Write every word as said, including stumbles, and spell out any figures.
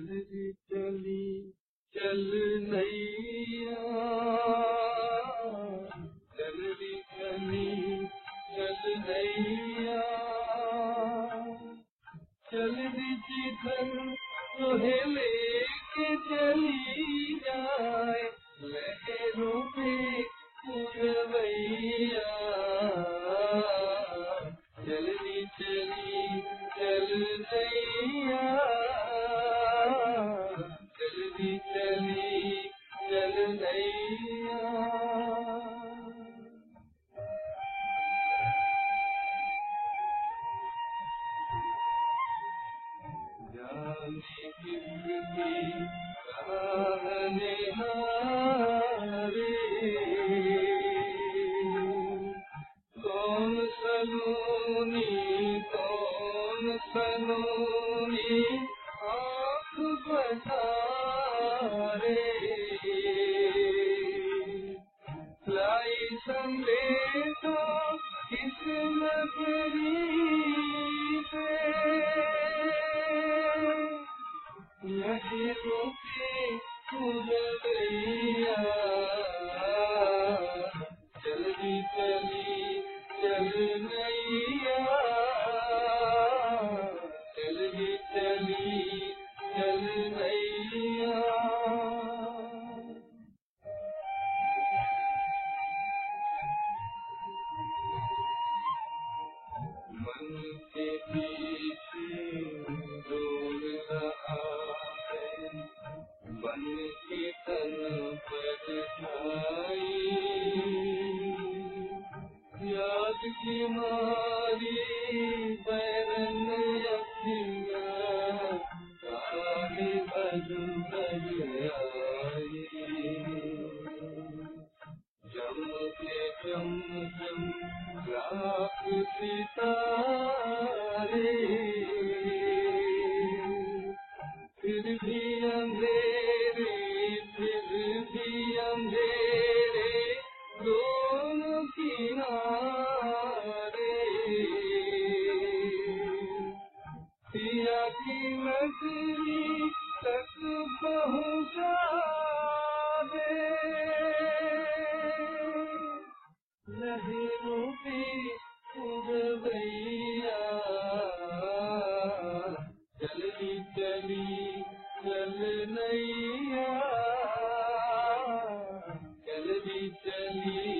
चलती चली चल नैया, चलती चली चल नैया, चलती जिधर तुहे लेके चली जाए, लहरों पे पुरवैया, चलती चली चल नैया, चलती चली चल नैया। जाने किसकी कहानी हारे, कौन सलोनी कौन सलोनी आँख बनारे, लाई संदेशा किस नगरी से, लहरों के पुरवैया, चलती चली चल नैया, चलती चली चल नैया। मन के पीछे डोल रहा है, बन के तन पर छाई, याद की मारी बैरन अखियाँ काहे बज बज आई, जम के जम जम लाख सितारे, फिर भी अंधेरे फिर भी अंधेरे दोनों किनारे, पिया की नगरी तक पहुँचा दे, लहरों पे पुरवैया, चलती चली चल नैया, चलती चली